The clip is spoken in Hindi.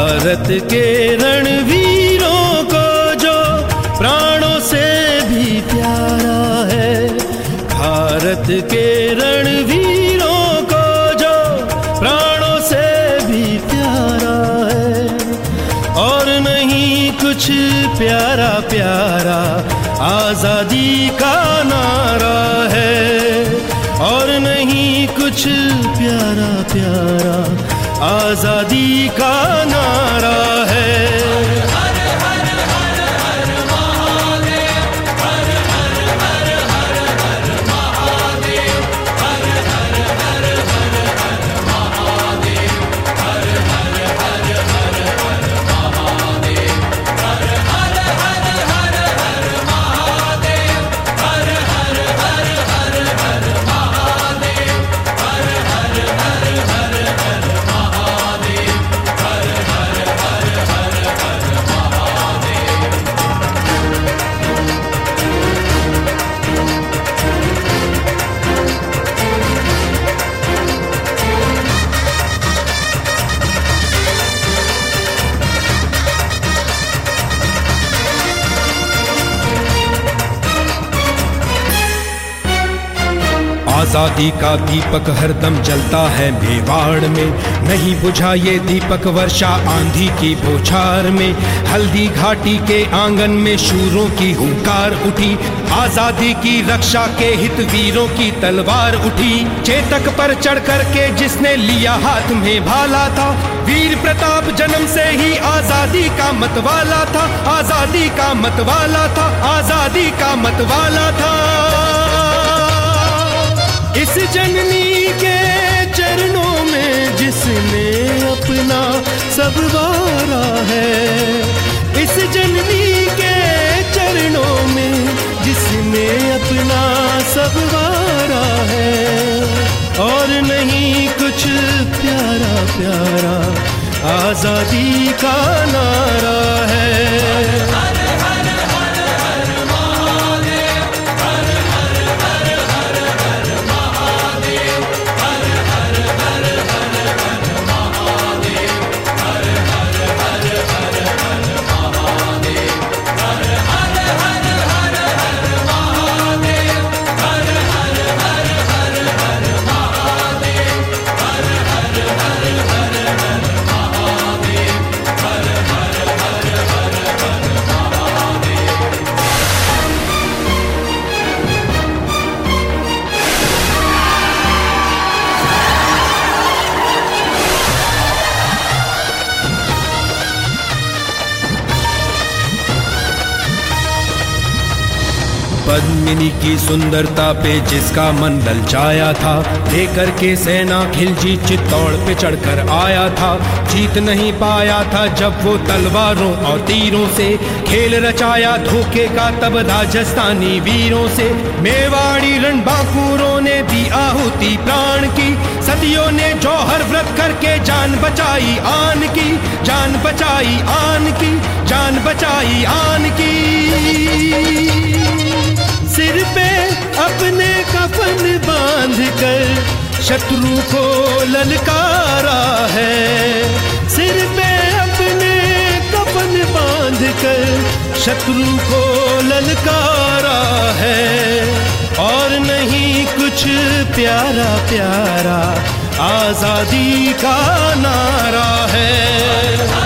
भारत के रणवीरों को जो प्राणों से भी प्यारा है, भारत के रणवीरों को जो प्राणों से भी प्यारा है। और नहीं कुछ प्यारा प्यारा आजादी का नारा है, और नहीं कुछ प्यारा प्यारा आजादी का नारा है। आजादी का दीपक हरदम जलता है मेवाड़ में, नहीं बुझा ये दीपक वर्षा आंधी की बौछार में। हल्दी घाटी के आंगन में शूरों की हुंकार उठी, आजादी की रक्षा के हित वीरों की तलवार उठी। चेतक पर चढ़ कर के जिसने लिया हाथ में भाला था, वीर प्रताप जन्म से ही आजादी का मतवाला था, आजादी का मतवाला था, आजादी का मतवाला था। इस जननी के चरणों में जिसने अपना सब वारा है, इस जननी के चरणों में जिसने अपना सब वारा है। और नहीं कुछ प्यारा प्यारा आजादी का नारा है। पद्मिनी की सुंदरता पे जिसका मन ललचाया था, लेकर के सेना खिलजी चित्तौड़ पे चढ़कर आया था। जीत नहीं पाया था जब वो तलवारों और तीरों से, खेल रचाया धोखे का तब राजस्थानी वीरों से। मेवाड़ी रणबांकुरों ने दी आहुति प्राण की, सदियों ने जौहर व्रत करके जान बचाई आन की, जान बचाई आन की, जान बचाई आन की। सिर पे अपने कफन बांध कर शत्रु को ललकारा है, सिर पे अपने कफन बांध कर शत्रु को ललकारा है। और नहीं कुछ प्यारा प्यारा आजादी का नारा है।